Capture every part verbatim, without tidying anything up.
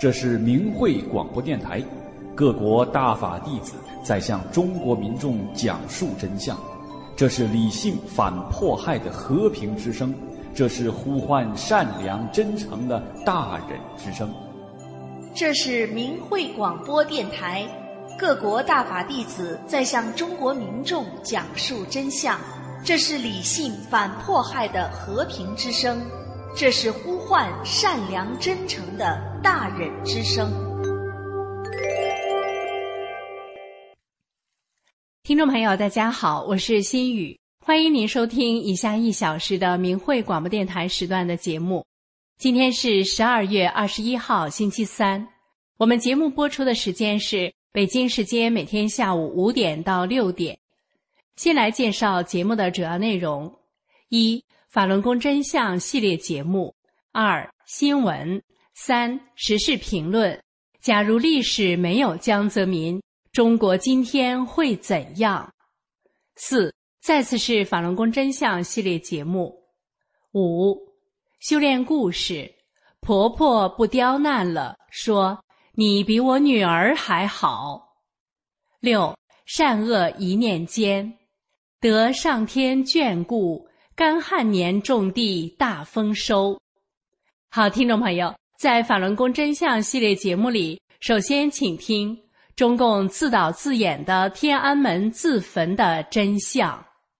这是明慧广播电台，各国大法弟子在向中国民众讲述真相。这是理性反迫害的和平之声，这是呼唤善良真诚的大忍之声。 这是明慧广播电台，各国大法弟子在向中国民众讲述真相。这是理性反迫害的和平之声，这是呼唤善良真诚的大忍之声。 听众朋友大家好，我是心雨，欢迎您收听以下一小时的明慧广播电台时段的节目。今天是十二月二十一号星期三，我们节目播出的时间是北京时间每天下午五点到六点。先来介绍节目的主要内容：一、法轮功真相系列节目；二、新闻；三、时事评论。假如历史没有江泽民，中国今天会怎样？四、再次是法轮功真相系列节目。五、修炼故事，婆婆不刁难了，说你比我女儿还好。六、善恶一念间，得上天眷顾，干旱年种地大丰收。好，听众朋友，在法轮功真相系列节目里，首先请听中共自导自演的天安门自焚的真相。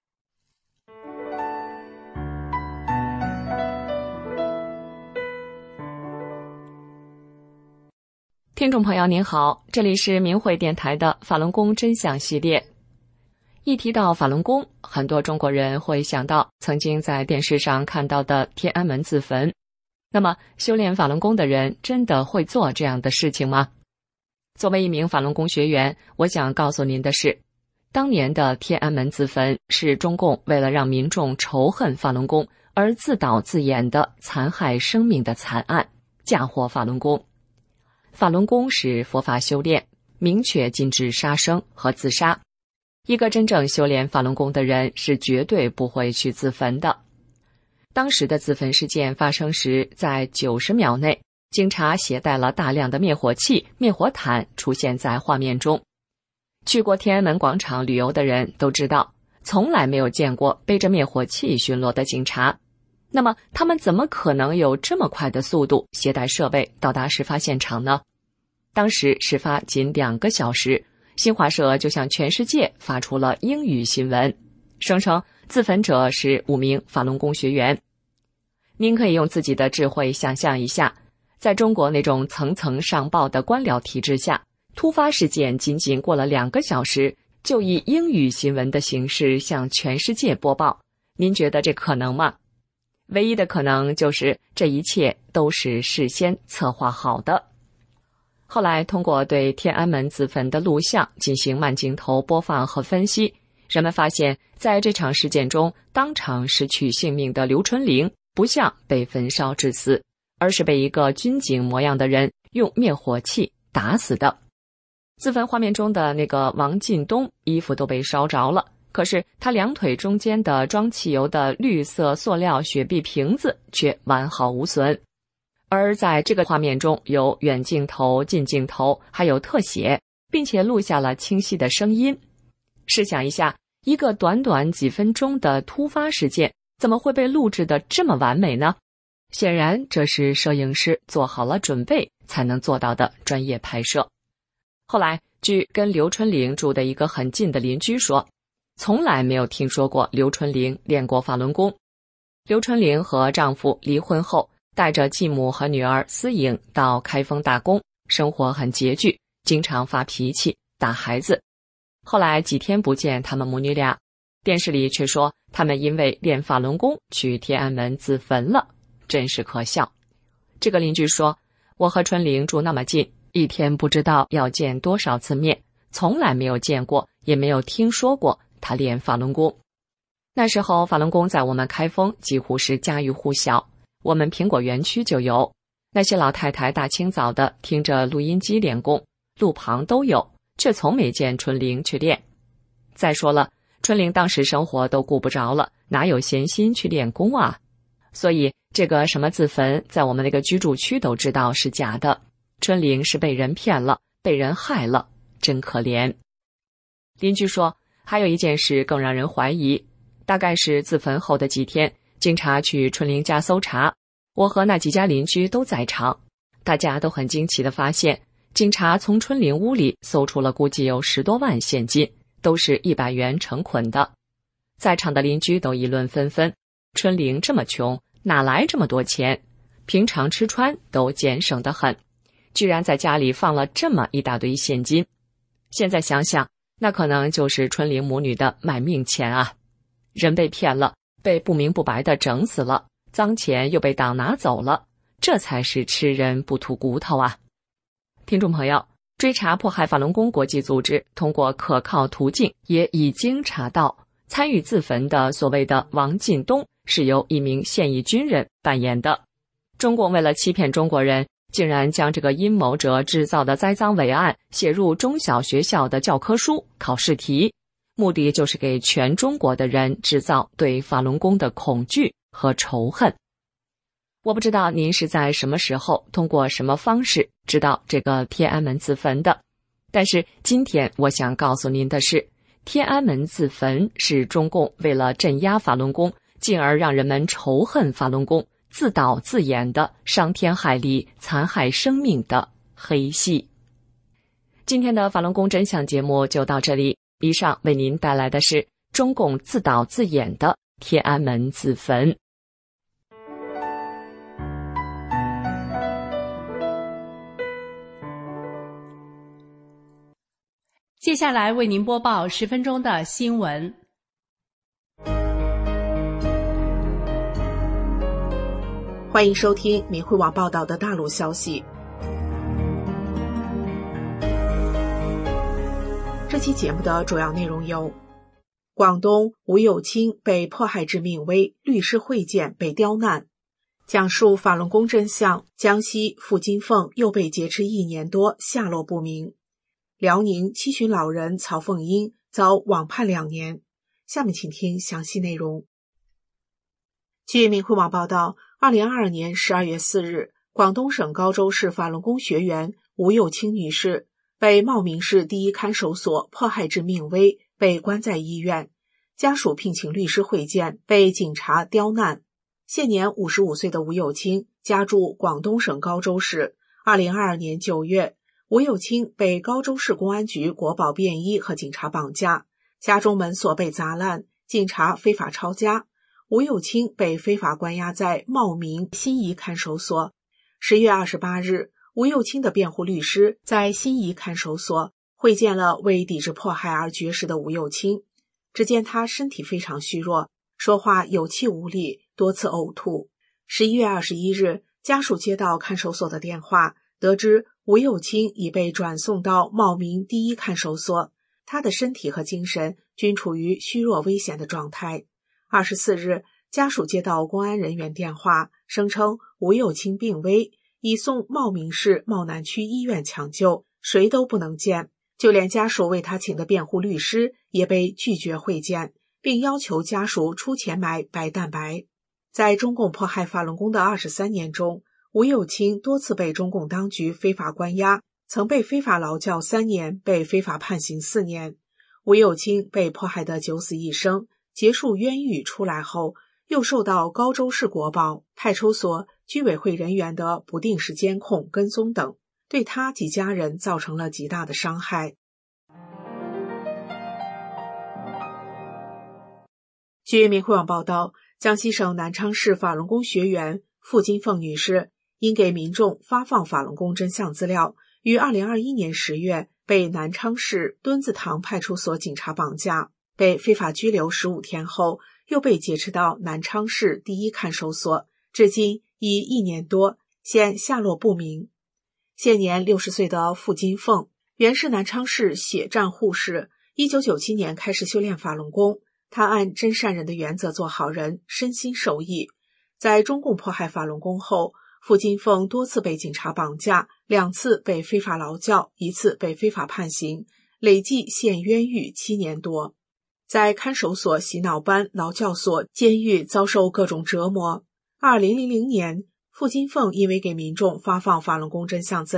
听众朋友您好，这里是明慧电台的法轮功真相系列。一提到法轮功，很多中国人会想到曾经在电视上看到的天安门自焚。那么修炼法轮功的人真的会做这样的事情吗？作为一名法轮功学员，我想告诉您的是，当年的天安门自焚是中共为了让民众仇恨法轮功而自导自演的残害生命的惨案，嫁祸法轮功。法轮功是佛法修炼，明确禁止杀生和自杀。一个真正修炼法轮功的人是绝对不会去自焚的。当时的自焚事件发生时，在九十秒内，警察携带了大量的灭火器、灭火毯出现在画面中。去过天安门广场旅游的人都知道，从来没有见过背着灭火器巡逻的警察。那么他们怎么可能有这么快的速度携带设备到达事发现场呢？当时事发仅两个小时，新华社就向全世界发出了英语新闻，声称自焚者是五名法轮功学员。您可以用自己的智慧想象一下，在中国那种层层上报的官僚体制下，突发事件仅仅过了两个小时，就以英语新闻的形式向全世界播报，您觉得这可能吗？唯一的可能就是这一切都是事先策划好的。后来通过对天安门自焚的录像进行慢镜头播放和分析，人们发现在这场事件中当场失去性命的刘春玲不像被焚烧致死，而是被一个军警模样的人用灭火器打死的。自焚画面中的那个王进东衣服都被烧着了，可是他两腿中间的装汽油的绿色塑料雪碧瓶子却完好无损。而在这个画面中有远镜头、近镜头，还有特写，并且录下了清晰的声音。试想一下，一个短短几分钟的突发事件，怎么会被录制得这么完美呢？显然这是摄影师做好了准备才能做到的专业拍摄。后来据跟刘春玲住的一个很近的邻居说，从来没有听说过刘春玲练过法轮功。刘春玲和丈夫离婚后，带着继母和女儿思颖到开封打工，生活很拮据，经常发脾气打孩子。后来几天不见他们母女俩，电视里却说他们因为练法轮功去天安门自焚了，真是可笑。这个邻居说，我和春玲住那么近，一天不知道要见多少次面，从来没有见过也没有听说过他练法轮功。那时候法轮功在我们开封几乎是家喻户晓，我们苹果园区就有，那些老太太大清早的听着录音机练功，路旁都有，却从没见春玲去练。再说了，春玲当时生活都顾不着了，哪有闲心去练功啊？所以这个什么自焚，在我们那个居住区都知道是假的， 春玲是被人骗了，被人害了，真可怜。邻居说，还有一件事更让人怀疑，大概是自焚后的几天，警察去春玲家搜查，我和那几家邻居都在场，大家都很惊奇地发现，警察从春玲屋里搜出了估计有十多万现金，都是一百元成捆的。在场的邻居都议论纷纷，春玲这么穷，哪来这么多钱？平常吃穿都俭省得很，居然在家里放了这么一大堆现金。现在想想，那可能就是春玲母女的卖命钱啊！人被骗了，被不明不白的整死了，脏钱又被党拿走了，这才是吃人不吐骨头啊！听众朋友，追查迫害法轮功国际组织通过可靠途径也已经查到，参与自焚的所谓的王进东是由一名现役军人扮演的。中共为了欺骗中国人，竟然将这个阴谋者制造的栽赃伪案写入中小学校的教科书、考试题，目的就是给全中国的人制造对法轮功的恐惧和仇恨。我不知道您是在什么时候通过什么方式知道这个天安门自焚的，但是今天我想告诉您的是，天安门自焚是中共为了镇压法轮功，进而让人们仇恨法轮功，自导自演的伤天害理、残害生命的黑戏。今天的法轮功真相节目就到这里，以上为您带来的是中共自导自演的天安门自焚。 接下来为您播报十分钟的新闻。 欢迎收听民汇网报道的大陆消息。这期节目的主要内容有：广东吴有清被迫害致命危，律师会见被刁难；讲述法轮功真相，江西傅金凤又被劫持一年多，下落不明；辽宁七旬老人曹凤英遭网判两年。下面请听详细内容。据民汇网报道，二零二二年十二月四日，广东省高州市法轮功学员吴有清女士被茂名市第一看守所迫害致命危，被关在医院，家属聘请律师会见，被警察刁难。现年五十五岁的吴有清家住广东省高州市。二零二二年九月，吴有清被高州市公安局国保便衣和警察绑架，家中门锁被砸烂，警察非法抄家。吴有清被非法关押在茂名新怡看守所。十月二十八日，吴有清的辩护律师在新怡看守所会见了为抵制迫害而绝食的吴有清。只见他身体非常虚弱，说话有气无力，多次呕吐。十一月二十一日，家属接到看守所的电话，得知吴有清已被转送到茂名第一看守所，他的身体和精神均处于虚弱危险的状态。二十四日，家属接到公安人员电话，声称吴有清病危，已送茂名市茂南区医院抢救，谁都不能见，就连家属为他请的辩护律师也被拒绝会见，并要求家属出钱买白蛋白。在中共迫害法轮功的二十三年中，吴有清多次被中共当局非法关押，曾被非法劳教三年，被非法判刑四年。吴有清被迫害的九死一生，结束冤狱出来后，又受到高州市国保、派出所、居委会人员的不定时监控、跟踪等，对他及家人造成了极大的伤害。据民汇网报道，江西省南昌市法轮功学员傅金凤女士因给民众发放法轮功真相资料，于二零二一年十月被南昌市墩子塘派出所警察绑架，被非法拘留十五天后，又被劫持到南昌市第一看守所，至今已一年多，现下落不明。现年六十岁的傅金凤原是南昌市血站护士，一九九七年开始修炼法轮功。他按真善人的原则做好人，身心受益。在中共迫害法轮功后，傅金凤多次被警察绑架，两次被非法劳教，一次被非法判刑，累计现冤狱七年多。在看守所、洗脑班、劳教所、监狱遭受各种折磨。二零零零年，傅金凤因为给民众发放法轮功真相资料，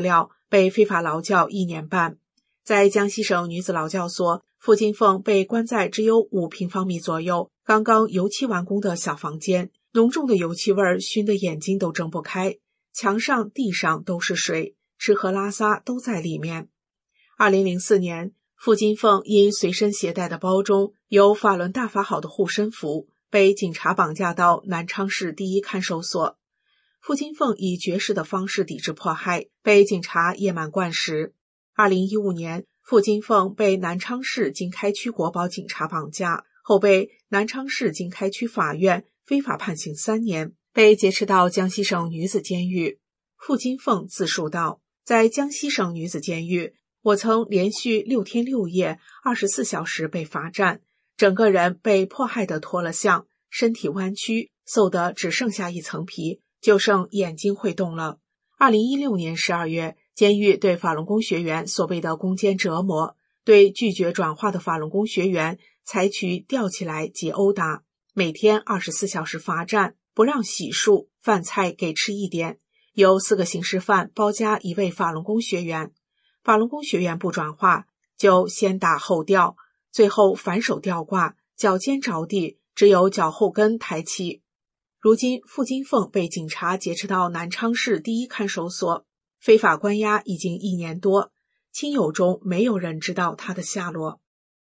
被非法劳教一年半。在江西省女子劳教所，付金凤被关在只有五平方米左右、刚刚油漆完工的小房间，浓重的油漆味熏得眼睛都睁不开，墙上、地上都是水，吃喝拉撒都在里面。二零零四年，付金凤因随身携带的包中有法轮大法好的护身符，被警察绑架到南昌市第一看守所。付金凤以绝食的方式抵制迫害，被警察夜满灌食。二零一五年，付金凤被南昌市经开区国保警察绑架，后被南昌市经开区法院非法判刑三年，被劫持到江西省女子监狱。付金凤自述道，在江西省女子监狱，我曾连续六天六夜二十四小时被罚站，整个人被迫害得脱了相，身体弯曲，瘦得只剩下一层皮，就剩眼睛会动了。二零一六年十二月，监狱对法轮功学员所谓的攻坚折磨，对拒绝转化的法轮功学员采取吊起来及殴打，每天二十四小时罚站，不让洗漱，饭菜给吃一点，有四个刑事犯包夹一位法轮功学员，法轮功学员不转化，就先打后吊，最后反手吊挂，脚尖着地，只有脚后跟抬起。如今付金凤被警察劫持到南昌市第一看守所，非法关押已经一年多，亲友中没有人知道他的下落。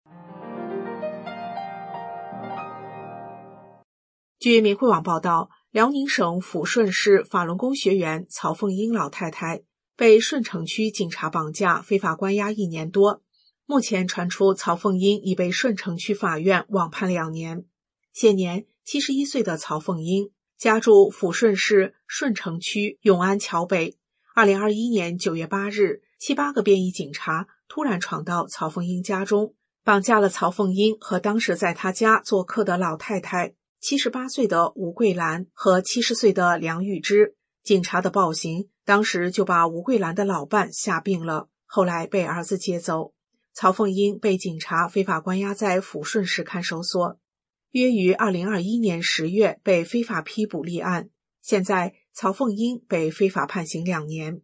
据民汇网报道，辽宁省抚顺市法轮功学员曹凤英老太太被顺城区警察绑架，非法关押一年多。目前传出曹凤英已被顺城区法院网判两年。现年七十一岁的曹凤英家住抚顺市顺城区永安桥北。二零二一年九月八日，七八个便衣警察突然闯到曹凤英家中，绑架了曹凤英和当时在他家做客的老太太七十八岁的吴桂兰和七十岁的梁玉芝。警察的暴行当时就把吴桂兰的老伴吓病了，后来被儿子接走。曹凤英被警察非法关押在抚顺市看守所，约于二零二一年十月被非法批捕立案。现在曹凤英被非法判刑两年。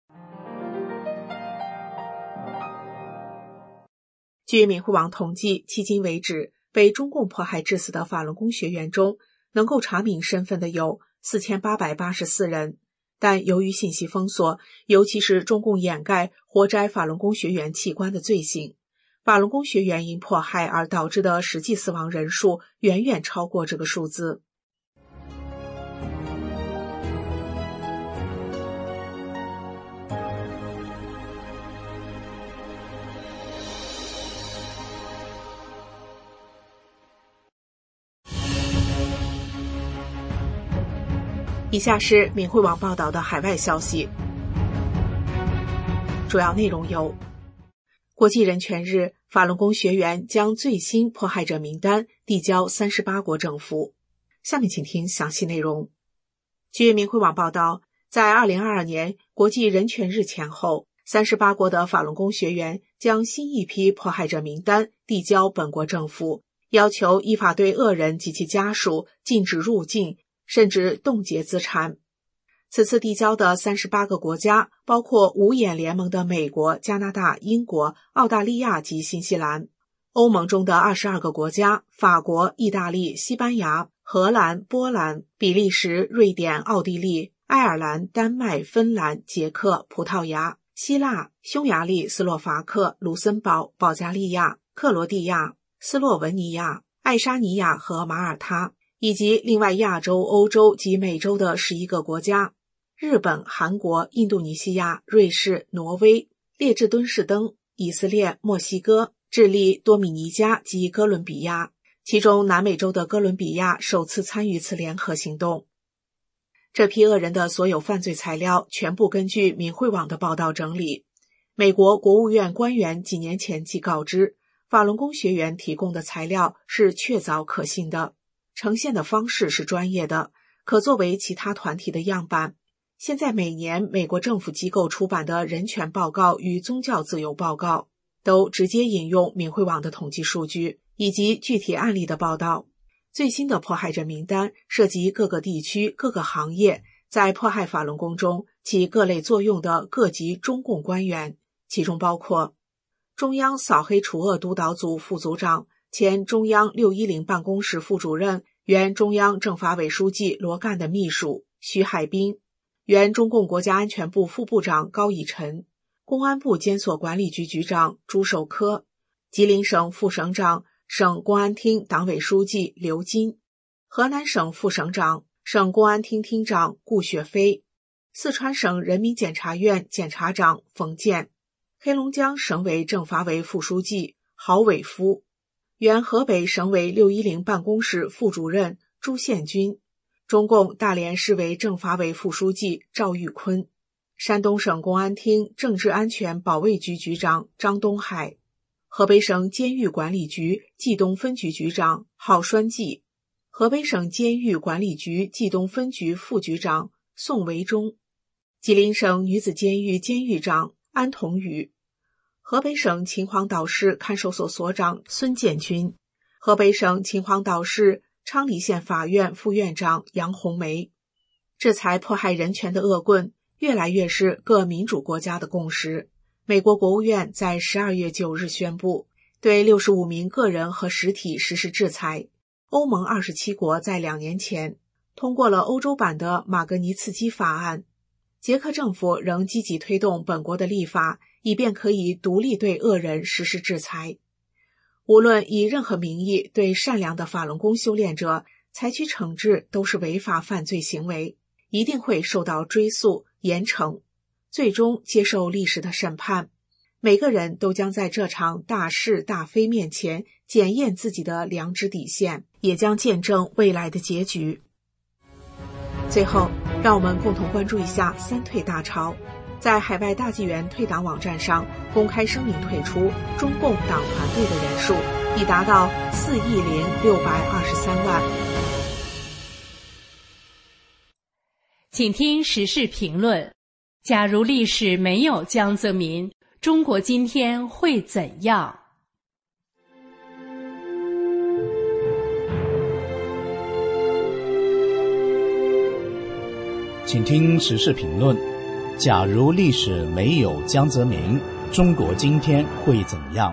据民汇网统计，迄今为止被中共迫害致死的法轮功学员中，能够查明身份的有四千八百八十四人，但由于信息封锁，尤其是中共掩盖活摘法轮功学员器官的罪行，法轮功学员因迫害而导致的实际死亡人数远远超过这个数字。以下是民汇网报道的海外消息，主要内容有：国际人权日，法轮功学员将最新迫害者名单递交三十八国政府。下面请听详细内容。据民汇网报道，在二零二二年国际人权日前后，三十八国的法轮功学员将新一批迫害者名单递交本国政府，要求依法对恶人及其家属禁止入境，甚至冻结资产。此次递交的三十八个国家包括五眼联盟的美国、加拿大、英国、澳大利亚及新西兰；欧盟中的二十二个国家，法国、意大利、西班牙、荷兰、波兰、比利时、瑞典、奥地利、爱尔兰、丹麦、芬兰、捷克、葡萄牙、希腊、匈牙利、斯洛伐克、卢森堡、保加利亚、克罗地亚、斯洛文尼亚、爱沙尼亚和马耳他，以及另外亚洲、欧洲及美洲的十一个国家：日本、韩国、印度尼西亚、瑞士、挪威、列支敦士登、以色列、墨西哥、智利、多米尼加及哥伦比亚，其中南美洲的哥伦比亚首次参与此联合行动。这批恶人的所有犯罪材料全部根据民汇网的报道整理。美国国务院官员几年前即告知，法轮功学员提供的材料是确凿可信的，呈现的方式是专业的，可作为其他团体的样板。现在每年美国政府机构出版的人权报告与宗教自由报告都直接引用民汇网的统计数据以及具体案例的报道。最新的迫害者名单涉及各个地区、各个行业在迫害法轮功中起各类作用的各级中共官员，其中包括中央扫黑除恶督导组副组长、前中央六一零办公室副主任、原中央政法委书记罗干的秘书徐海滨，原中共国家安全部副部长高以晨，公安部监所管理局局长朱守科，吉林省副省长、省公安厅党委书记刘金，河南省副省长、省公安厅厅长顾雪飞，四川省人民检察院检察长冯健，黑龙江省委政法委副书记郝伟夫，原河北省委六一零办公室副主任朱宪军，中共大连市委政法委副书记赵玉坤，山东省公安厅政治安全保卫局局长张东海，河北省监狱管理局冀东分局局长郝栓记，河北省监狱管理局冀东分局副局长宋维忠，吉林省女子监狱监狱长安同宇，河北省秦皇岛市看守所所长孙建军，河北省秦皇岛市昌黎县法院副院长杨红梅。制裁迫害人权的恶棍越来越是各民主国家的共识。美国国务院在十二月九日宣布，对六十五名个人和实体实施制裁。欧盟二十七国在两年前通过了欧洲版的马格尼茨基法案。捷克政府仍积极推动本国的立法，以便可以独立对恶人实施制裁。无论以任何名义对善良的法轮功修炼者采取惩治，都是违法犯罪行为，一定会受到追诉、严惩，最终接受历史的审判。每个人都将在这场大是大非面前检验自己的良知底线，也将见证未来的结局。最后，让我们共同关注一下三退大潮。在海外大纪元退党网站上公开声明退出中共党团队的人数已达到四亿零六百二十三万。 请听时事评论：假如历史没有江泽民，中国今天会怎样？ 请听时事评论：假如历史没有江泽民，中国今天会怎样？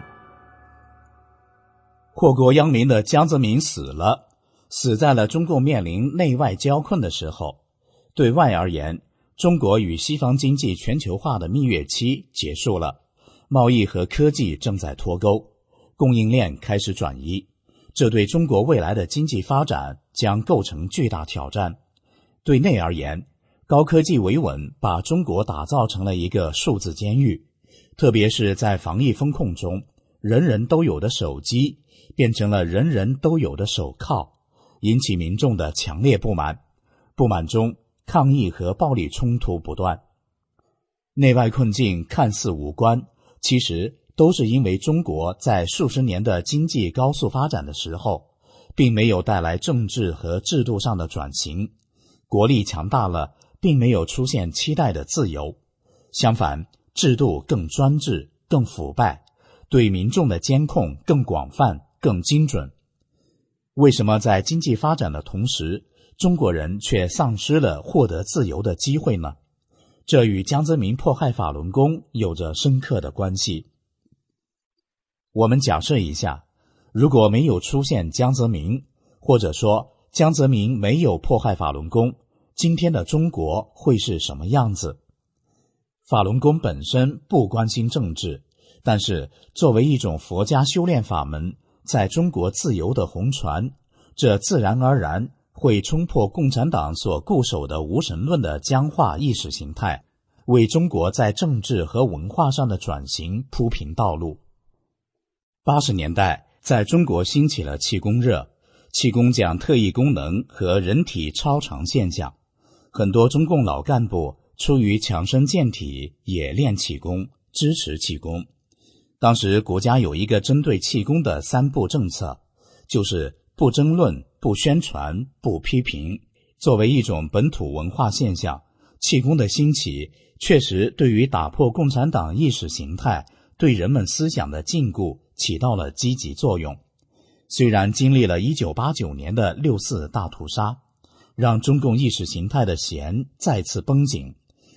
祸国殃民的江泽民死了，死在了中共面临内外交困的时候。对外而言，中国与西方经济全球化的蜜月期结束了，贸易和科技正在脱钩，供应链开始转移，这对中国未来的经济发展将构成巨大挑战。对内而言，高科技维稳把中国打造成了一个数字监狱，特别是在防疫风控中，人人都有的手机变成了人人都有的手铐，引起民众的强烈不满。不满中，抗议和暴力冲突不断。内外困境看似无关，其实都是因为中国在数十年的经济高速发展的时候，并没有带来政治和制度上的转型，国力强大了，并没有出现期待的自由，相反，制度更专制、更腐败，对民众的监控更广泛、更精准。为什么在经济发展的同时，中国人却丧失了获得自由的机会呢？这与江泽民迫害法轮功有着深刻的关系。我们假设一下，如果没有出现江泽民，或者说江泽民没有迫害法轮功，今天的中国会是什么样子？法轮功本身不关心政治，但是作为一种佛家修炼法门，在中国自由的红传，这自然而然会冲破共产党所固守的无神论的僵化意识形态，为中国在政治和文化上的转型铺平道路。八十年代，在中国兴起了气功热，气功讲特异功能和人体超常现象，很多中共老干部出于强身健体也练气功，支持气功。当时国家有一个针对气功的三不政策，就是不争论、不宣传、不批评。作为一种本土文化现象，气功的兴起确实对于打破共产党意识形态对人们思想的禁锢起到了积极作用。虽然经历了一九八九年的六四大屠杀，让中共意识形态的弦再次绷紧，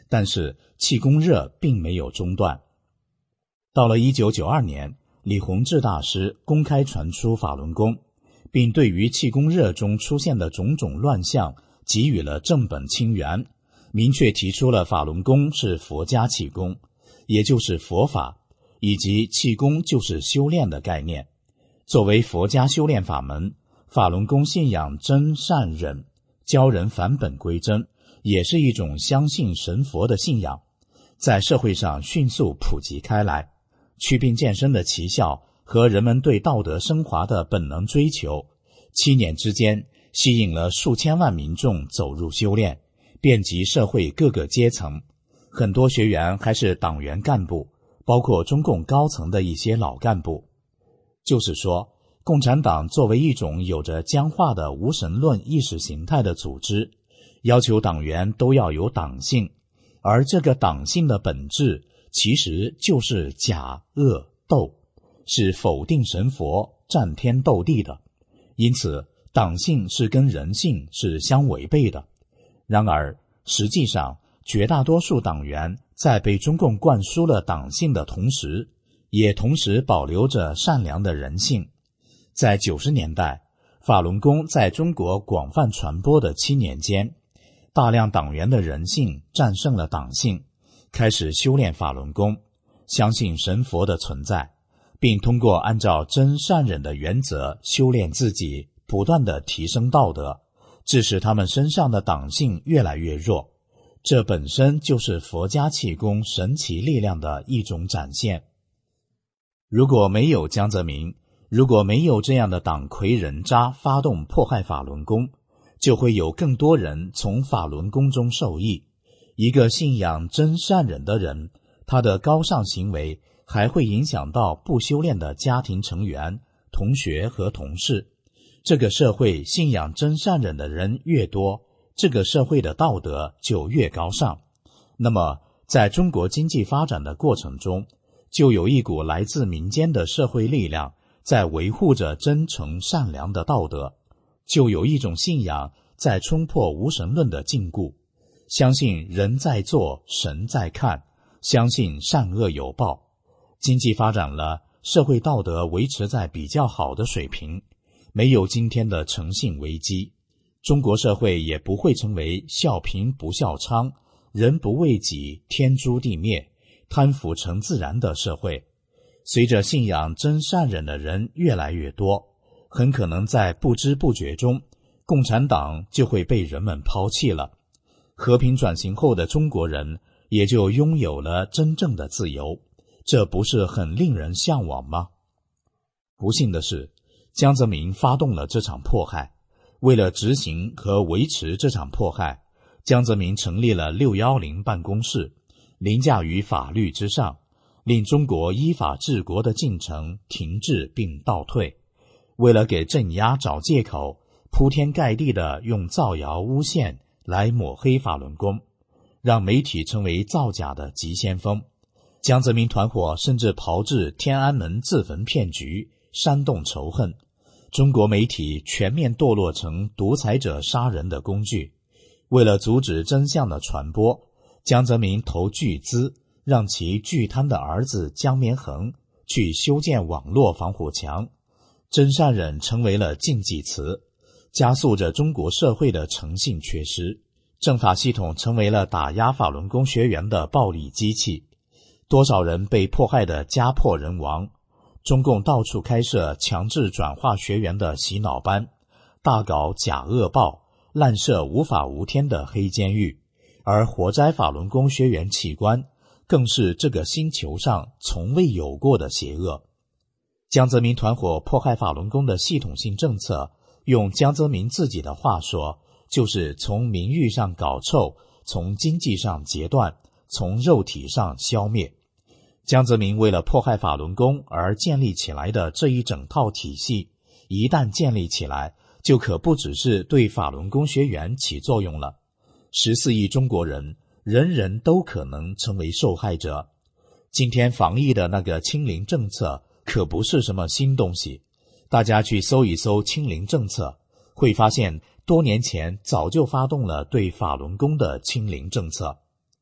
但是气功热并没有中断。到了一九九二年，李洪志大师公开传出法轮功，并对于气功热中出现的种种乱象给予了正本清源，明确提出了法轮功是佛家气功，也就是佛法，以及气功就是修炼的概念。作为佛家修炼法门，法轮功信仰真善忍，教人返本归真，也是一种相信神佛的信仰，在社会上迅速普及开来。祛病健身的奇效和人们对道德升华的本能追求，七年之间吸引了数千万民众走入修炼，遍及社会各个阶层。很多学员还是党员干部，包括中共高层的一些老干部。就是说，共产党作为一种有着僵化的无神论意识形态的组织，要求党员都要有党性，而这个党性的本质其实就是假恶斗，是否定神佛、战天斗地的。因此，党性是跟人性是相违背的。然而，实际上，绝大多数党员在被中共灌输了党性的同时，也同时保留着善良的人性。在九十年代，法轮功在中国广泛传播的七年间，大量党员的人性战胜了党性，开始修炼法轮功，相信神佛的存在，并通过按照真善忍的原则修炼自己，不断地提升道德，致使他们身上的党性越来越弱。这本身就是佛家气功神奇力量的一种展现。如果没有江泽民，如果没有这样的党魁人渣发动迫害法轮功，就会有更多人从法轮功中受益。一个信仰真善忍的人，他的高尚行为还会影响到不修炼的家庭成员、同学和同事。这个社会信仰真善忍的人越多，这个社会的道德就越高尚。那么，在中国经济发展的过程中，就有一股来自民间的社会力量在维护着真诚善良的道德，就有一种信仰在冲破无神论的禁锢，相信人在做，神在看，相信善恶有报。经济发展了，社会道德维持在比较好的水平，没有今天的诚信危机，中国社会也不会成为笑贫不笑娼、人不为己天诛地灭、贪腐成自然的社会。随着信仰真善忍的人越来越多，很可能在不知不觉中，共产党就会被人们抛弃了。和平转型后的中国人也就拥有了真正的自由，这不是很令人向往吗？不幸的是，江泽民发动了这场迫害。为了执行和维持这场迫害，江泽民成立了六一零办公室，凌驾于法律之上，令中国依法治国的进程停滞并倒退。为了给镇压找借口，铺天盖地地用造谣诬陷来抹黑法轮功，让媒体成为造假的急先锋。江泽民团伙甚至炮制天安门自焚骗局，煽动仇恨。中国媒体全面堕落成独裁者杀人的工具。为了阻止真相的传播，江泽民投巨资让其巨贪的儿子江绵恒去修建网络防火墙，真善忍成为了禁忌词，加速着中国社会的诚信缺失。政法系统成为了打压法轮功学员的暴力机器，多少人被迫害的家破人亡。中共到处开设强制转化学员的洗脑班，大搞假恶报，滥设无法无天的黑监狱，而活摘法轮功学员器官更是这个星球上从未有过的邪恶。江泽民团伙迫害法轮功的系统性政策，用江泽民自己的话说，就是从名誉上搞臭，从经济上截断，从肉体上消灭。江泽民为了迫害法轮功而建立起来的这一整套体系，一旦建立起来，就可不只是对法轮功学员起作用了。十四亿中国人，人人都可能成为受害者。今天防疫的那个清零政策可不是什么新东西，大家去搜一搜清零政策，会发现多年前早就发动了对法轮功的清零政策。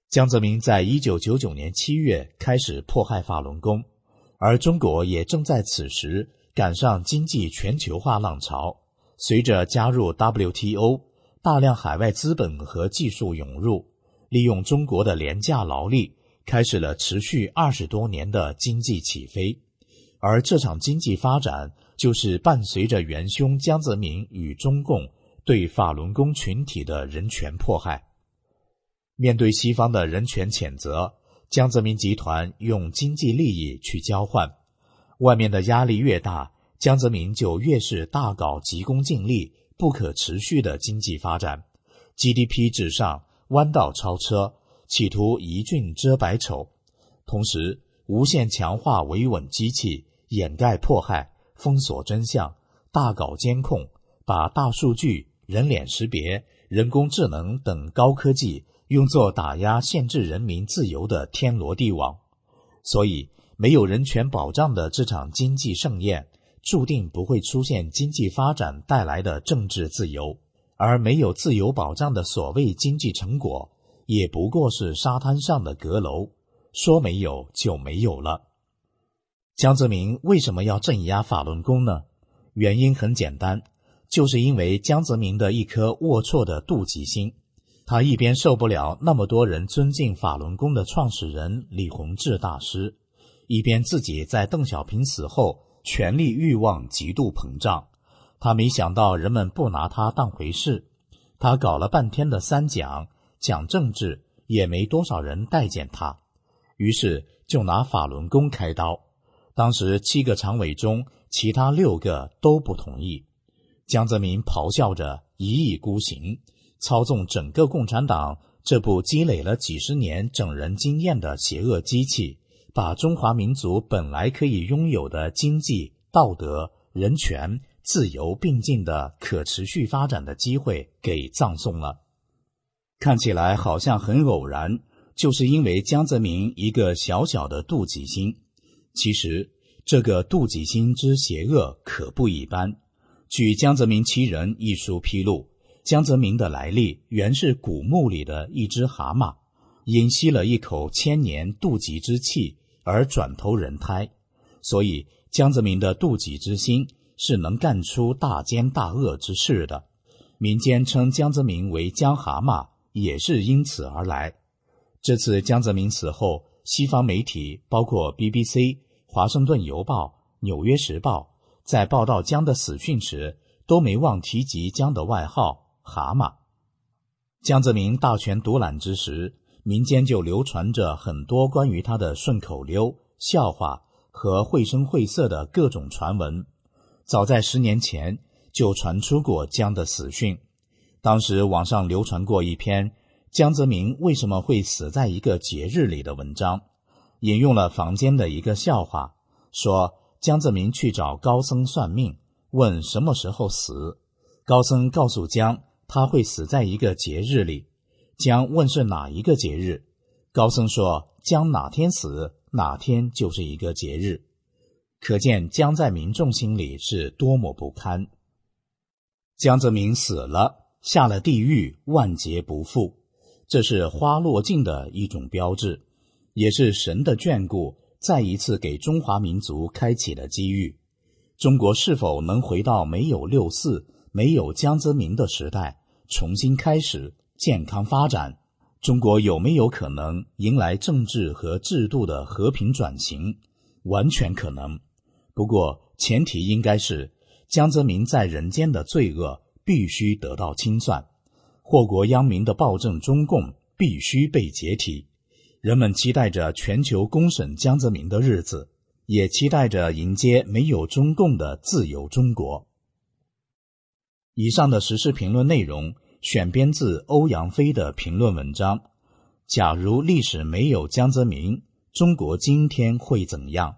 江泽民在一九九九年七月开始迫害法轮功，而中国也正在此时赶上经济全球化浪潮。随着加入 W T O， 大量海外资本和技术涌入，利用中国的廉价劳力，开始了持续二十多年的经济起飞。而这场经济发展就是伴随着元凶江泽民与中共对法轮功群体的人权迫害。面对西方的人权谴责，江泽民集团用经济利益去交换，外面的压力越大，江泽民就越是大搞急功近利、不可持续的经济发展， G D P 至上，弯道超车，企图一俊遮百丑，同时无限强化维稳机器，掩盖迫害，封锁真相，大搞监控，把大数据、人脸识别、人工智能等高科技用作打压限制人民自由的天罗地网。所以没有人权保障的这场经济盛宴，注定不会出现经济发展带来的政治自由，而没有自由保障的所谓经济成果，也不过是沙滩上的阁楼，说没有就没有了。江泽民为什么要镇压法轮功呢？原因很简单，就是因为江泽民的一颗龌龊的妒忌心。他一边受不了那么多人尊敬法轮功的创始人李洪志大师，一边自己在邓小平死后权力欲望极度膨胀。他没想到人们不拿他当回事，他搞了半天的三讲，讲政治也没多少人待见他，于是就拿法轮功开刀。当时七个常委中，其他六个都不同意。江泽民咆哮着一意孤行，操纵整个共产党这部积累了几十年整人经验的邪恶机器，把中华民族本来可以拥有的经济、道德、人权、自由并进的可持续发展的机会给葬送了。看起来好像很偶然，就是因为江泽民一个小小的妒忌心。其实这个妒忌心之邪恶可不一般。据《江泽民七人》一书披露，江泽民的来历原是古墓里的一只蛤蟆，因吸了一口千年妒忌之气而转投人胎，所以江泽民的妒忌之心是能干出大奸大恶之事的。民间称江泽民为江蛤蟆，也是因此而来。这次江泽民死后，西方媒体包括 B B C、华盛顿邮报、纽约时报在报道江的死讯时都没忘提及江的外号蛤蟆。江泽民大权独揽之时，民间就流传着很多关于他的顺口溜、笑话和绘声绘色的各种传闻。早在十年前就传出过江的死讯。当时网上流传过一篇江泽民为什么会死在一个节日里的文章，引用了坊间的一个笑话，说江泽民去找高僧算命，问什么时候死。高僧告诉江，他会死在一个节日里。江问是哪一个节日，高僧说江哪天死，哪天就是一个节日。可见江在民众心里是多么不堪。江泽民死了，下了地狱，万劫不复，这是花落尽的一种标志，也是神的眷顾，再一次给中华民族开启了机遇。中国是否能回到没有六四、没有江泽民的时代，重新开始健康发展？中国有没有可能迎来政治和制度的和平转型？完全可能。不过前提应该是江泽民在人间的罪恶必须得到清算，祸国殃民的暴政中共必须被解体。人们期待着全球公审江泽民的日子，也期待着迎接没有中共的自由中国。以上的时事评论内容选编自欧阳飞的评论文章。假如历史没有江泽民，中国今天会怎样？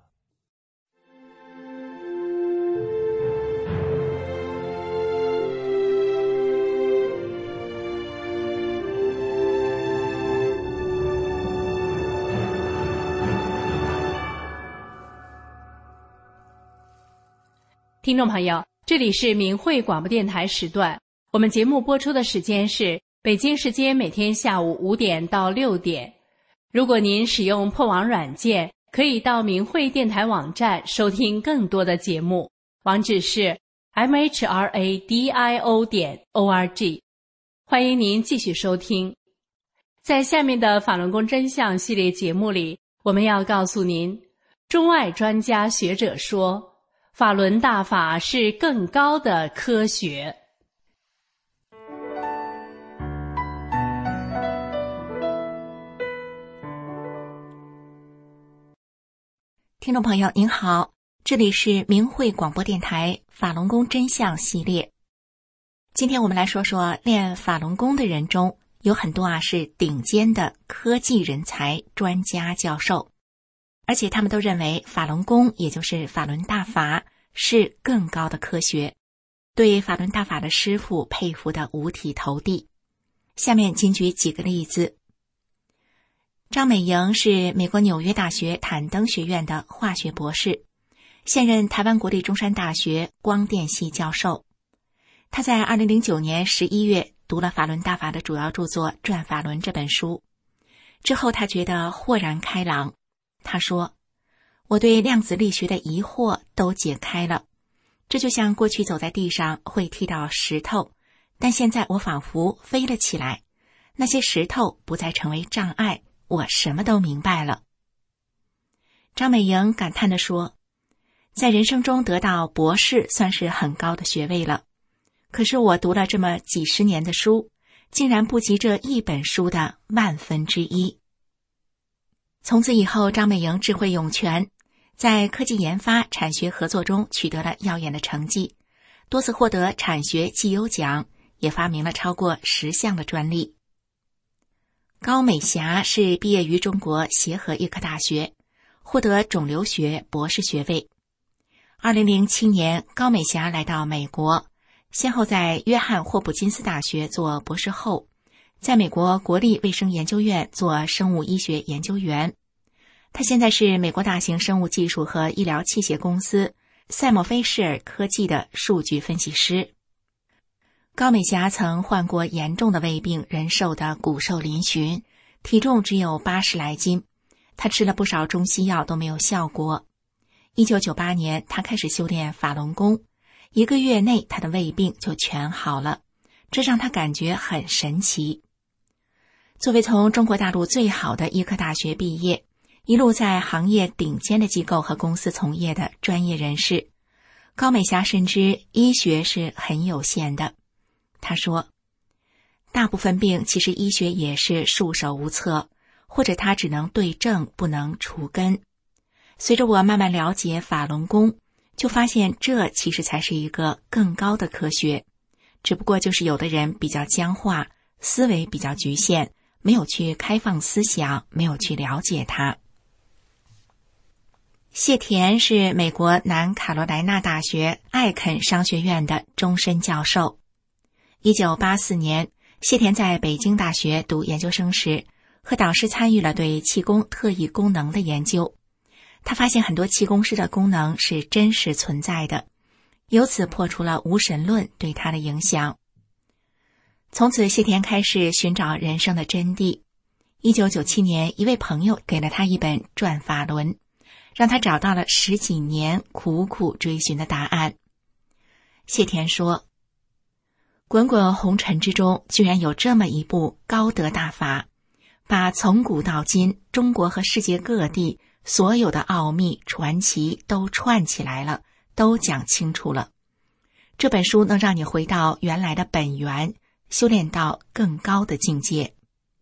听众朋友，这里是明慧广播电台时段，我们节目播出的时间是北京时间每天下午五点到六点， 如果您使用破网软件，可以到明慧电台网站收听更多的节目，网址是 m h r a d i o 点 o r g。 欢迎您继续收听。在下面的法轮功真相系列节目里，我们要告诉您，中外专家学者说，法轮大法是更高的科学。 听众朋友您好，这里是明慧广播电台法轮功真相系列。今天我们来说说练法轮功的人中有很多啊是顶尖的科技人才、专家、教授，而且他们都认为法轮功也就是法轮大法是更高的科学，对法轮大法的师父佩服得五体投地。下面仅举几个例子。张美莹是美国纽约大学坦登学院的化学博士，现任台湾国立中山大学光电系教授。他在二零零九年十一月读了法轮大法的主要著作《转法轮》这本书之后，他觉得豁然开朗。他说，我对量子力学的疑惑都解开了，这就像过去走在地上会踢到石头，但现在我仿佛飞了起来，那些石头不再成为障碍，我什么都明白了。张美莹感叹地说，在人生中得到博士算是很高的学位了，可是我读了这么几十年的书，竟然不及这一本书的万分之一。从此以后，张美莹智慧涌泉，在科技研发、产学合作中取得了耀眼的成绩，多次获得产学绩优奖，也发明了超过十项的专利。高美霞是毕业于中国协和医科大学，获得肿瘤学博士学位。二零零七年，高美霞来到美国，先后在约翰霍普金斯大学做博士后，在美国国立卫生研究院做生物医学研究员。她现在是美国大型生物技术和医疗器械公司赛默菲士尔科技的数据分析师。高美霞曾患过严重的胃病，人瘦得骨瘦嶙峋，体重只有八十来斤。她吃了不少中西药都没有效果。一九九八年，她开始修炼法轮功，一个月内她的胃病就全好了，这让她感觉很神奇。作为从中国大陆最好的医科大学毕业，一路在行业顶尖的机构和公司从业的专业人士，高美霞深知医学是很有限的。他说，大部分病其实医学也是束手无策，或者它只能对症不能除根。随着我慢慢了解法轮功，就发现这其实才是一个更高的科学，只不过就是有的人比较僵化，思维比较局限，没有去开放思想，没有去了解它。谢田是美国南卡罗来纳大学艾肯商学院的终身教授。一九八四年，谢田在北京大学读研究生时，和导师参与了对气功特异功能的研究。他发现很多气功师的功能是真实存在的，由此破除了无神论对他的影响。从此，谢田开始寻找人生的真谛。一九九七年，一位朋友给了他一本《转法轮》，让他找到了十几年苦苦追寻的答案。谢田说，滚滚红尘之中，居然有这么一部高德大法，把从古到今中国和世界各地所有的奥秘传奇都串起来了，都讲清楚了。这本书能让你回到原来的本源，修炼到更高的境界。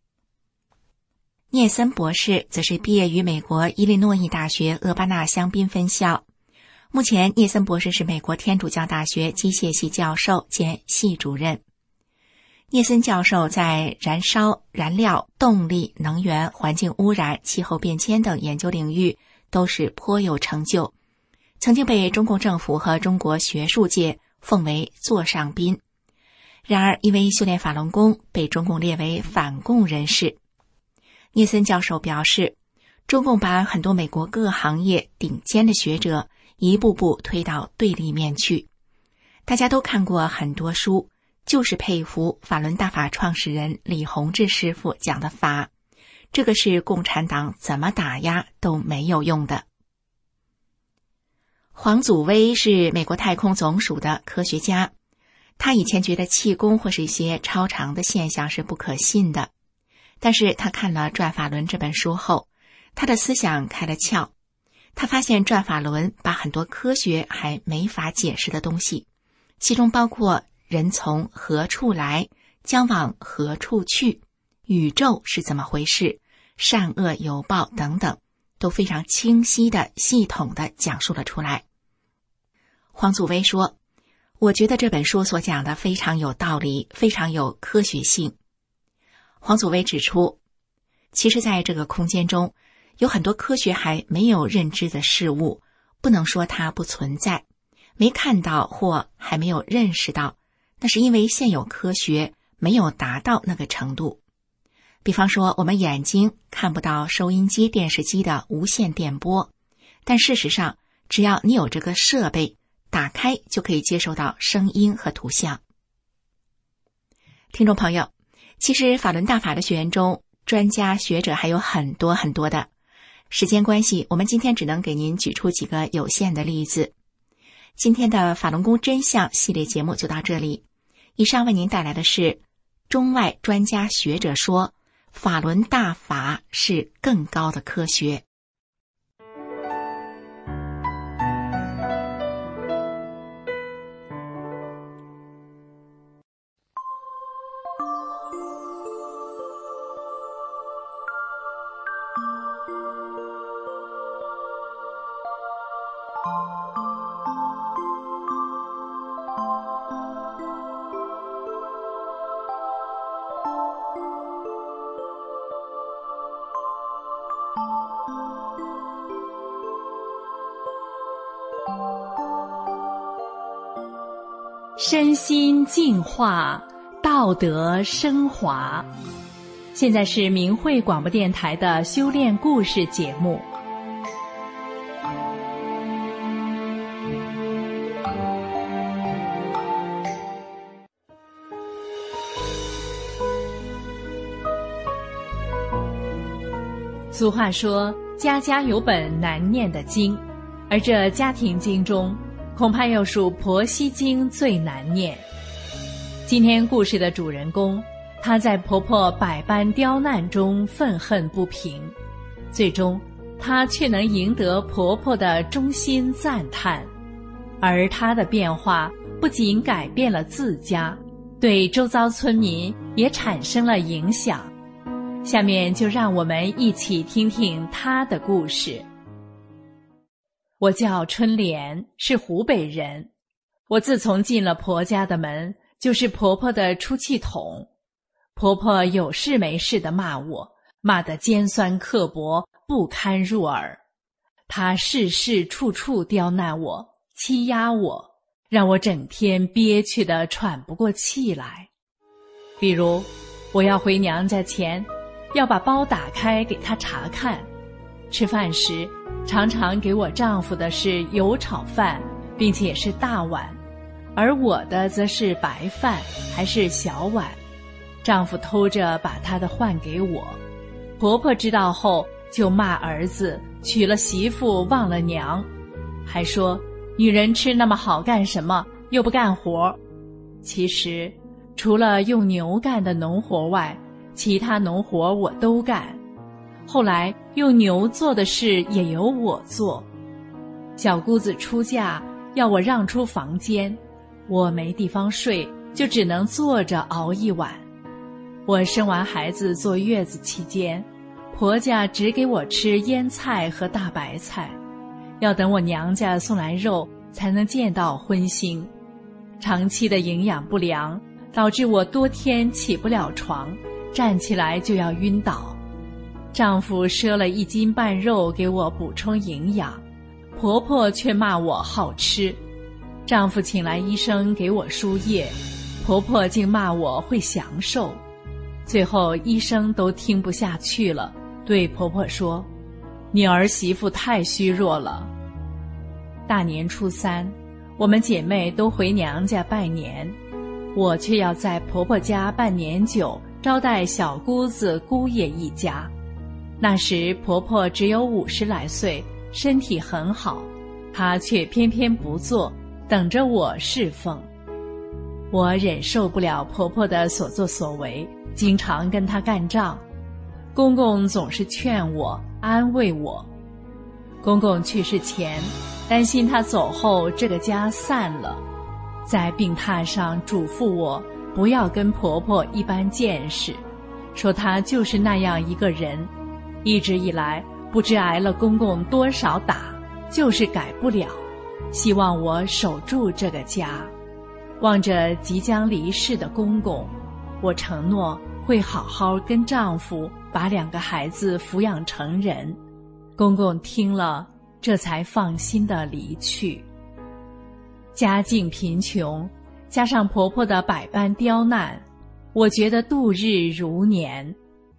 聂森博士则是毕业于美国伊利诺伊大学厄巴纳香槟分校，目前聂森博士是美国天主教大学机械系教授兼系主任。聂森教授在燃烧、燃料、动力、能源、环境污染、气候变迁等研究领域都是颇有成就，曾经被中共政府和中国学术界奉为座上宾。然而因为修炼法轮功，被中共列为反共人士。聂森教授表示，中共把很多美国各行业顶尖的学者一步步推到对立面去。大家都看过很多书，就是佩服法轮大法创始人李洪志师傅讲的法， 这个是共产党怎么打压都没有用的。黄祖威是美国太空总署的科学家，他以前觉得气功或是一些超常的现象是不可信的，但是他看了《转法轮》这本书后，他的思想开了窍。他发现转法轮把很多科学还没法解释的东西，其中包括人从何处来，将往何处去，宇宙是怎么回事，善恶有报等等，都非常清晰的、系统的讲述了出来。黄祖威说，我觉得这本书所讲的非常有道理，非常有科学性。黄祖威指出，其实在这个空间中有很多科学还没有认知的事物，不能说它不存在，没看到或还没有认识到，那是因为现有科学没有达到那个程度。比方说，我们眼睛看不到收音机、电视机的无线电波，但事实上，只要你有这个设备，打开就可以接收到声音和图像。听众朋友，其实法轮大法的学员中，专家学者还有很多很多的。时间关系，我们今天只能给您举出几个有限的例子。今天的法轮功真相系列节目就到这里。以上为您带来的是中外专家学者说，法轮大法是更高的科学。 身心净化，道德升华。现在是明慧广播电台的修炼故事节目。俗话说，家家有本难念的经，而这家庭经中，恐怕要数婆媳经最难念。今天故事的主人公，她在婆婆百般刁难中愤恨不平，最终她却能赢得婆婆的衷心赞叹，而她的变化不仅改变了自家，对周遭村民也产生了影响。下面就让我们一起听听她的故事。我叫春莲，是湖北人。我自从进了婆家的门，就是婆婆的出气筒。婆婆有事没事地骂我，骂得尖酸刻薄，不堪入耳。她事事处处刁难我，欺压我，让我整天憋屈得喘不过气来。比如，我要回娘家前，要把包打开给她查看。吃饭时，常常给我丈夫的是油炒饭，并且是大碗，而我的则是白饭，还是小碗。丈夫偷着把他的换给我。婆婆知道后就骂儿子娶了媳妇忘了娘，还说女人吃那么好干什么，又不干活。其实除了用牛干的农活外，其他农活我都干。后来用牛做的事也由我做。小姑子出嫁要我让出房间，我没地方睡，就只能坐着熬一晚。我生完孩子坐月子期间，婆家只给我吃腌菜和大白菜，要等我娘家送来肉才能见到荤腥。长期的营养不良导致我多天起不了床，站起来就要晕倒。丈夫赊了一斤半肉给我补充营养，婆婆却骂我好吃。丈夫请来医生给我输液，婆婆竟骂我会享受。最后医生都听不下去了，对婆婆说：“你儿媳妇太虚弱了。”大年初三，我们姐妹都回娘家拜年，我却要在婆婆家办年酒，招待小姑子姑爷一家。 那时婆婆只有五十来岁，身体很好，她却偏偏不做，等着我侍奉。我忍受不了婆婆的所作所为，经常跟她干仗。公公总是劝我，安慰我。公公去世前，担心他走后这个家散了，在病榻上嘱咐我不要跟婆婆一般见识，说她就是那样一个人，一直以来不知挨了公公多少打，就是改不了，希望我守住这个家。望着即将离世的公公，我承诺会好好跟丈夫把两个孩子抚养成人。公公听了，这才放心地离去。家境贫穷，加上婆婆的百般刁难，我觉得度日如年。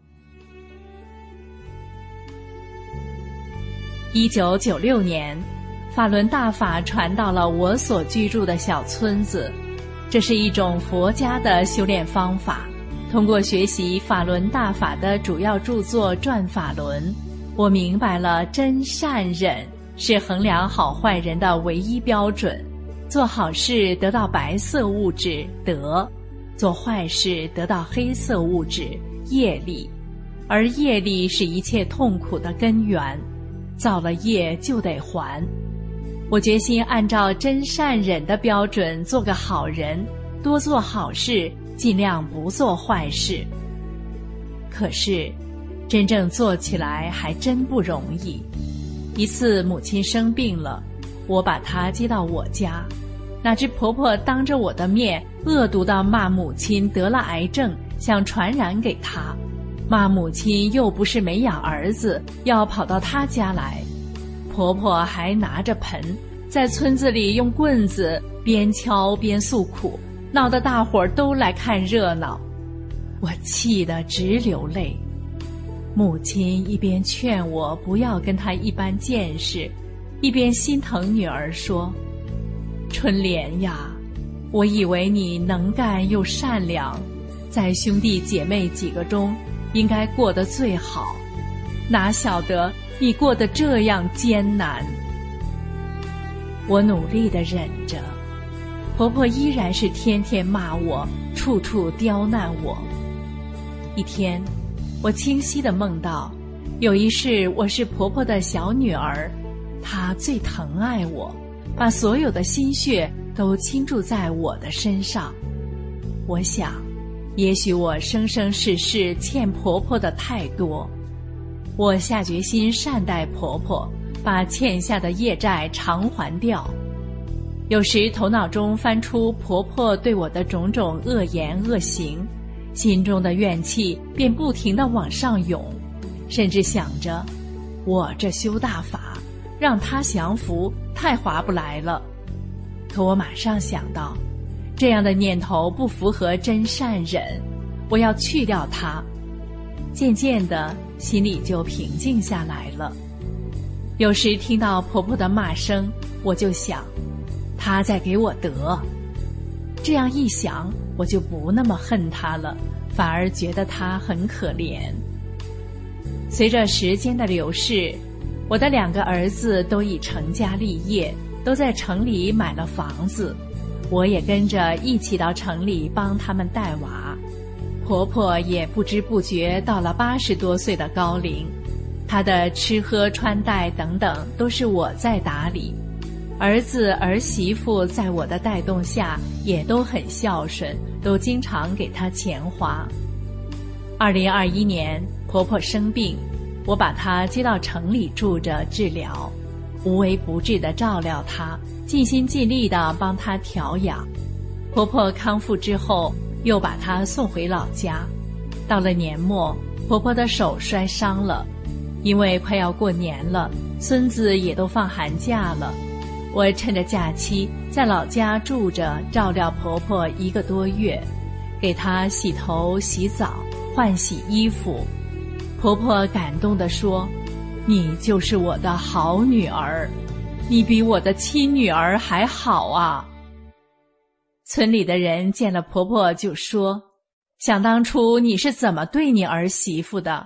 一九九六年，法轮大法传到了我所居住的小村子。这是一种佛家的修炼方法，通过学习法轮大法的主要著作《转法轮》，我明白了真善忍是衡量好坏人的唯一标准。做好事得到白色物质德，做坏事得到黑色物质业力，而业力是一切痛苦的根源，造了业就得还。我决心按照真善忍的标准做个好人，多做好事，尽量不做坏事。可是真正做起来还真不容易。一次母亲生病了，我把她接到我家，哪知婆婆当着我的面恶毒地骂母亲得了癌症，想传染给她，骂母亲又不是没养儿子，要跑到她家来。婆婆还拿着盆在村子里用棍子边敲边诉苦，闹得大伙儿都来看热闹。我气得直流泪。母亲一边劝我不要跟她一般见识，一边心疼女儿说：春莲呀，我以为你能干又善良，在兄弟姐妹几个中应该过得最好，哪晓得你过得这样艰难。我努力地忍着，婆婆依然是天天骂我，处处刁难我。一天，我清晰地梦到，有一世我是婆婆的小女儿，她最疼爱我，把所有的心血都倾注在我的身上。我想，也许我生生世世欠婆婆的太多，我下决心善待婆婆，把欠下的业债偿还掉。有时头脑中翻出婆婆对我的种种恶言恶行，心中的怨气便不停地往上涌，甚至想着，我这修大法让她降服太划不来了。可我马上想到，这样的念头不符合真善忍，我要去掉它。渐渐的，心里就平静下来了。有时听到婆婆的骂声，我就想，她在给我得。这样一想，我就不那么恨她了，反而觉得她很可怜。随着时间的流逝，我的两个儿子都已成家立业，都在城里买了房子，我也跟着一起到城里帮他们带娃。婆婆也不知不觉到了八十多岁的高龄，她的吃喝穿戴等等都是我在打理。儿子儿媳妇在我的带动下也都很孝顺，都经常给她钱花。二零二一年，婆婆生病，我把她接到城里住着治疗，无微不至地照料她，尽心尽力地帮她调养。婆婆康复之后，又把她送回老家。到了年末，婆婆的手摔伤了，因为快要过年了，孙子也都放寒假了，我趁着假期在老家住着，照料婆婆一个多月，给她洗头洗澡换洗衣服。婆婆感动地说：你就是我的好女儿，你比我的亲女儿还好啊。村里的人见了婆婆就说：想当初你是怎么对你儿媳妇的？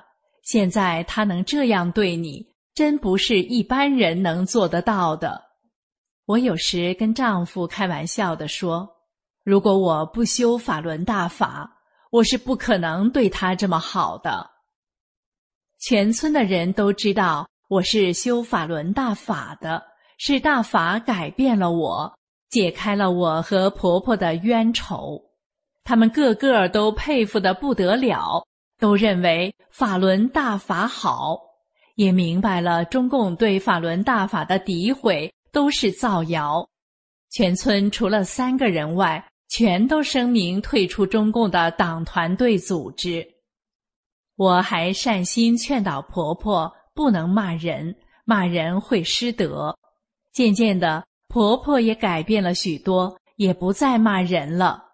现在他能这样对你，真不是一般人能做得到的。我有时跟丈夫开玩笑地说，如果我不修法轮大法，我是不可能对他这么好的。全村的人都知道我是修法轮大法的，是大法改变了我，解开了我和婆婆的冤仇。他们个个都佩服得不得了，都认为法轮大法好，也明白了中共对法轮大法的诋毁都是造谣。全村除了三个人外，全都声明退出中共的党团队组织。我还善心劝导婆婆不能骂人，骂人会失德。渐渐的，婆婆也改变了许多，也不再骂人了。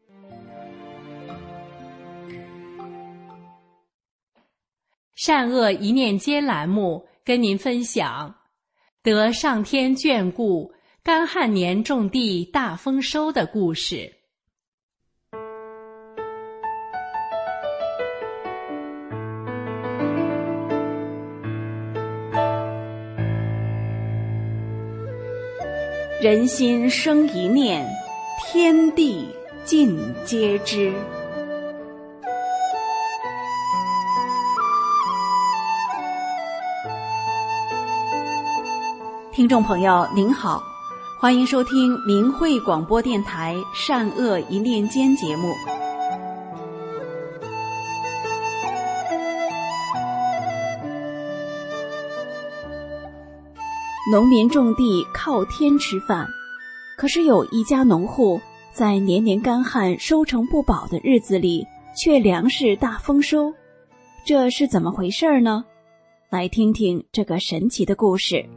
善恶一念间栏目跟您分享，得上天眷顾，干旱年种地大丰收的故事。 人心生一念，天地尽皆知。听众朋友您好，欢迎收听明慧广播电台善恶一念间节目。农民种地靠天吃饭，可是有一家农户在年年干旱收成不保的日子里却粮食大丰收，这是怎么回事呢？来听听这个神奇的故事。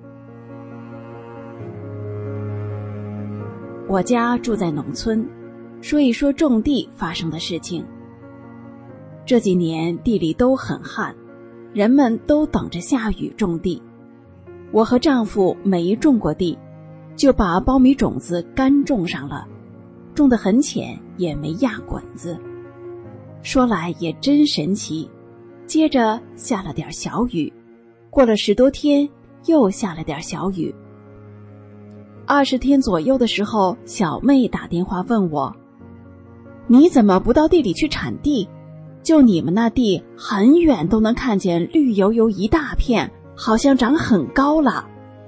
我家住在农村，说一说种地发生的事情。这几年地里都很旱，人们都等着下雨种地。我和丈夫没种过地，就把苞米种子干种上了，种得很浅，也没压滚子。说来也真神奇，接着下了点小雨，过了十多天又下了点小雨。二十天左右的时候，小妹打电话问我，你怎么不到地里去铲地？就你们那地很远都能看见绿油油一大片，好像长很高了。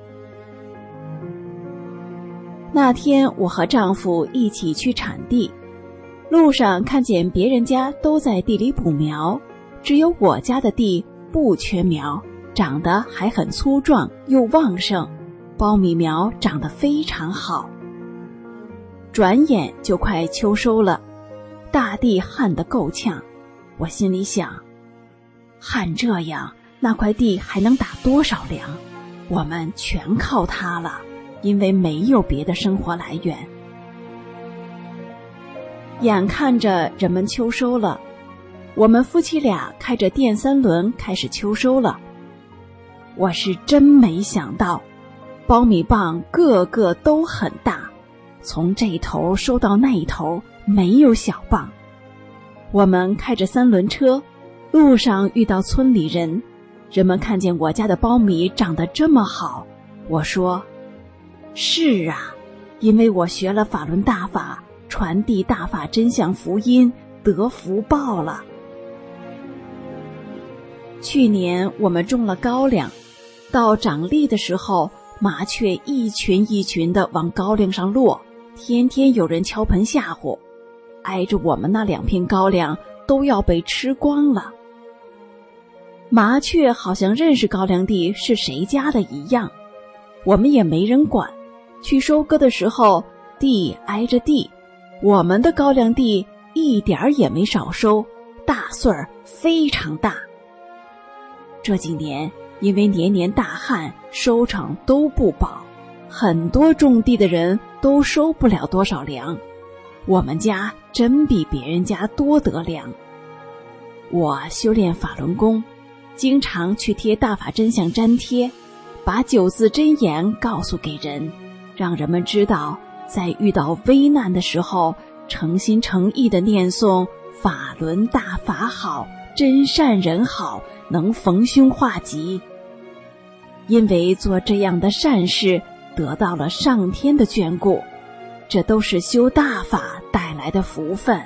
那天我和丈夫一起去铲地，路上看见别人家都在地里补苗，只有我家的地不缺苗，长得还很粗壮又旺盛，苞米苗长得非常好。转眼就快秋收了，大地旱得够呛，我心里想，旱这样，那块地还能打多少粮？我们全靠它了，因为没有别的生活来源。眼看着人们秋收了，我们夫妻俩开着电三轮开始秋收了。我是真没想到，苞米棒个个都很大，从这头收到那头，没有小棒。我们开着三轮车，路上遇到村里人，人们看见我家的苞米长得这么好，我说，是啊，因为我学了法轮大法，传递大法真相福音，得福报了。去年我们种了高粱，到长粒的时候，麻雀一群一群的往高粱上落，天天有人敲盆吓唬，挨着我们那两片高粱都要被吃光了。麻雀好像认识高粱地是谁家的一样，我们也没人管。去收割的时候，地挨着地，我们的高粱地一点儿也没少收，大穗儿非常大。这几年因为年年大旱，收成都不保，很多种地的人都收不了多少粮，我们家真比别人家多得粮。我修炼法轮功，经常去贴大法真相粘贴，把九字真言告诉给人，让人们知道在遇到危难的时候，诚心诚意地念诵法轮大法好， 真善人好，能逢凶化吉。因为做这样的善事，得到了上天的眷顾，这都是修大法带来的福分。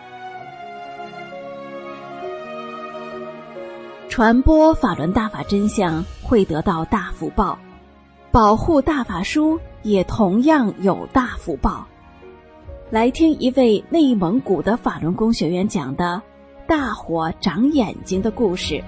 传播法轮大法真相会得到大福报，保护大法书也同样有大福报。来听一位内蒙古的法轮功学员讲的大火长眼睛的故事。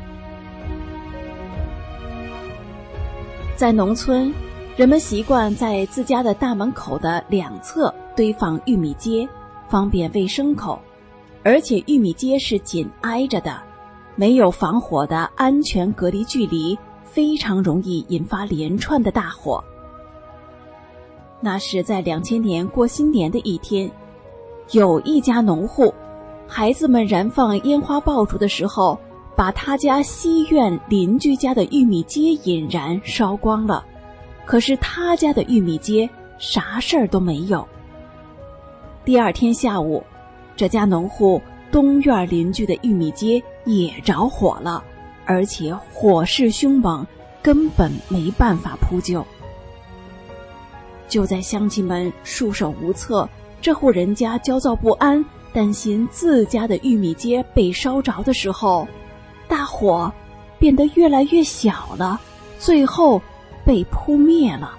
在农村，人们习惯在自家的大门口的两侧堆放玉米秸，方便喂牲口，而且玉米秸是紧挨着的，没有防火的安全隔离距离，非常容易引发连串的大火。那是在两千年过新年的一天，有一家农户，孩子们燃放烟花爆竹的时候，把他家西院邻居家的玉米秸引燃烧光了，可是他家的玉米秸啥事儿都没有。第二天下午，这家农户东院邻居的玉米秸也着火了，而且火势凶猛，根本没办法扑救。就在乡亲们束手无策，这户人家焦躁不安，担心自家的玉米秸被烧着的时候，大火变得越来越小了，最后被扑灭了。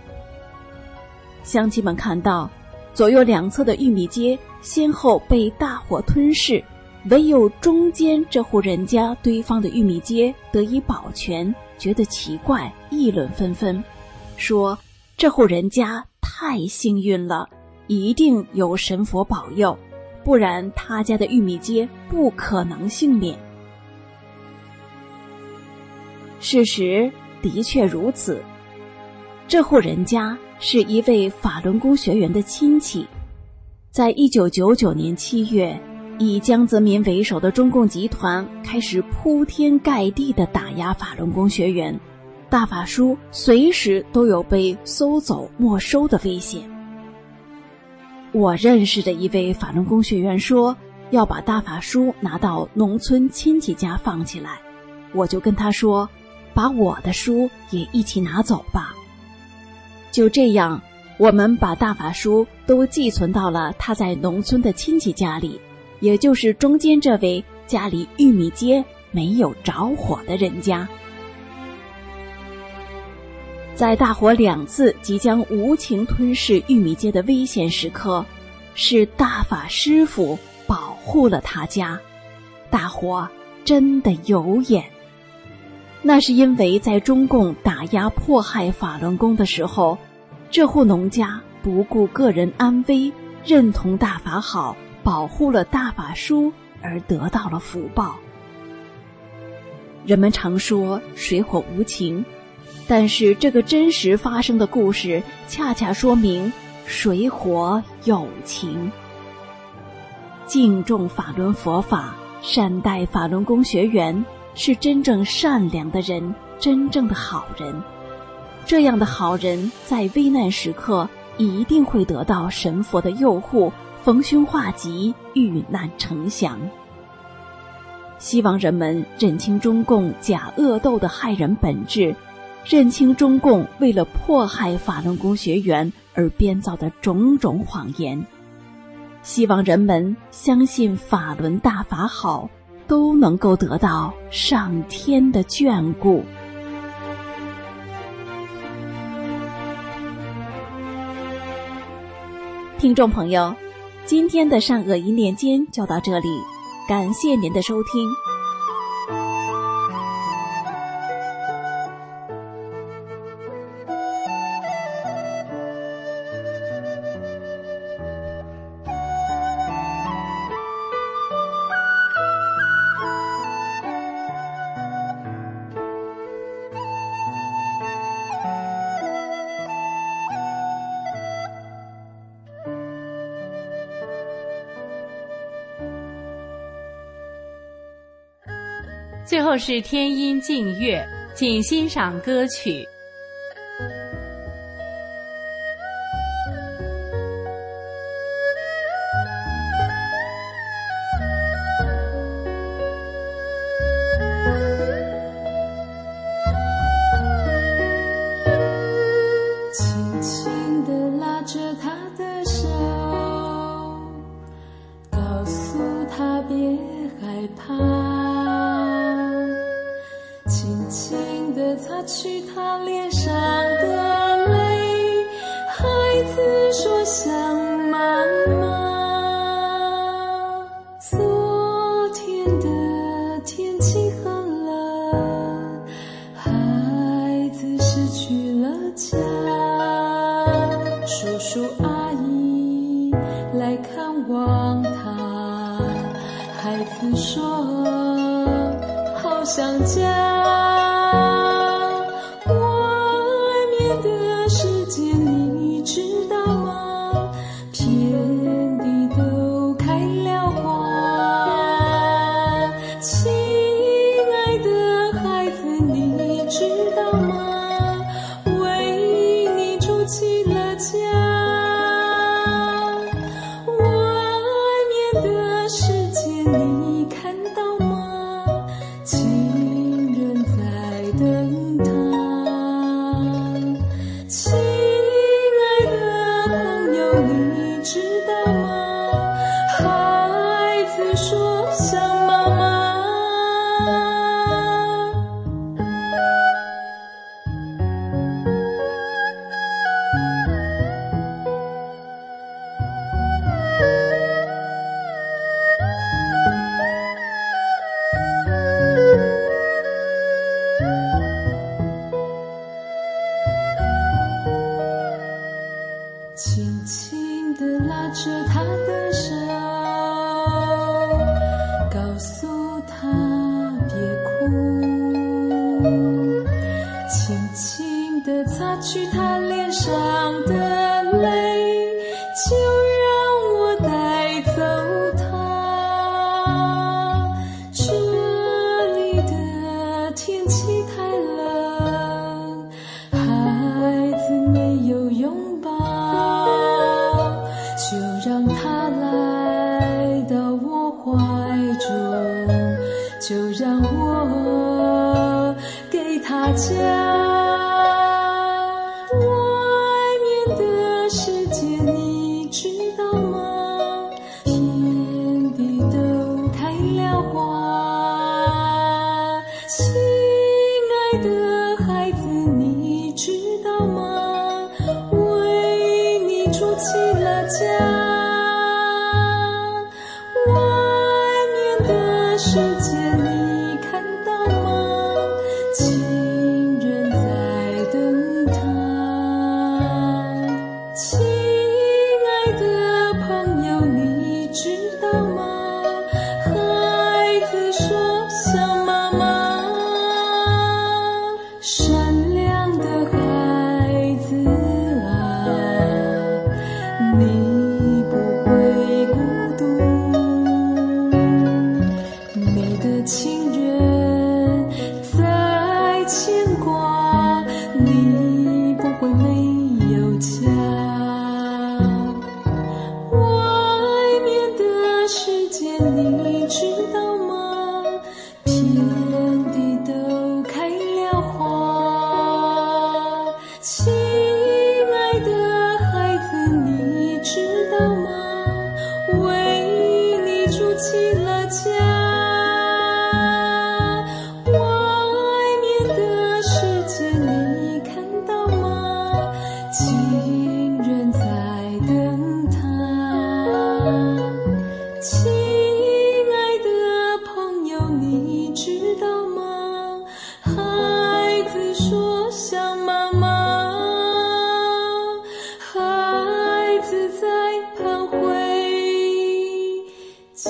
乡亲们看到左右两侧的玉米秸先后被大火吞噬，唯有中间这户人家堆放的玉米秸得以保全，觉得奇怪，议论纷纷，说这户人家太幸运了，一定有神佛保佑，不然他家的玉米秸不可能幸免。事实的确如此，这户人家是一位法轮功学员的亲戚。在一九九九年七月，以江泽民为首的中共集团开始铺天盖地地打压法轮功学员，大法书随时都有被搜走没收的危险。我认识的一位法轮功学员说要把大法书拿到农村亲戚家放起来，我就跟他说，把我的书也一起拿走吧。就这样，我们把大法书都寄存到了他在农村的亲戚家里，也就是中间这位家里玉米秸没有着火的人家。在大火两次即将无情吞噬玉米秸的危险时刻，是大法师父保护了他家。大火真的有眼，那是因为在中共打压迫害法轮功的时候，这户农家不顾个人安危，认同大法好，保护了大法书，而得到了福报。人们常说水火无情，但是这个真实发生的故事恰恰说明水火有情。敬重法轮佛法，善待法轮功学员，是真正善良的人，真正的好人。这样的好人在危难时刻一定会得到神佛的佑护，逢凶化吉，遇难成祥。希望人们认清中共假恶斗的害人本质，认清中共为了迫害法轮功学员而编造的种种谎言。希望人们相信法轮大法好，都能够得到上天的眷顾。听众朋友，今天的善恶一念间就到这里，感谢您的收听。 最后是天音静乐，请欣赏歌曲。 擦去他脸上的泪，孩子说想妈妈。昨天的天气很冷，孩子失去了家，叔叔阿姨来看望他，孩子说好想家。轻轻地拉着他的手，告诉他别哭，轻轻地擦去他脸上的泪，就让我带走他。这里的天气太冷，孩子没有拥抱，就让他来到我怀中，就让我给他家。外面的世界你知道吗？天地都开了花。亲爱的孩子你知道吗？为你筑起了家。外面的世界你看到吗？亲人在等他。亲爱的朋友你知道吗？孩子说想妈妈。善良的孩子啊，你不会孤独，你的亲人在牵挂，你不会没有家。外面的世界你知道吗？天地都开了花。亲爱的孩子你知道吗？为你筑起了家。外面的世界你看到吗？亲人在等他。亲爱的朋友你知道吗？孩子说想妈妈，孩子在盼回家。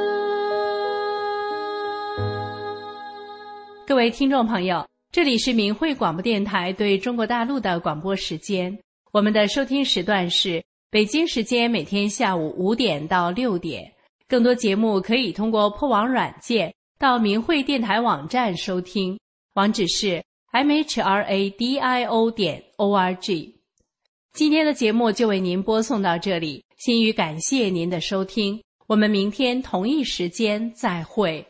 各位听众朋友，这里是明慧广播电台对中国大陆的广播时间。我们的收听时段是北京时间每天下午五点到六点。更多节目可以通过破网软件到明慧电台网站收听，网址是 m h r a d i o 点 o r g。今天的节目就为您播送到这里，心语感谢您的收听，我们明天同一时间再会。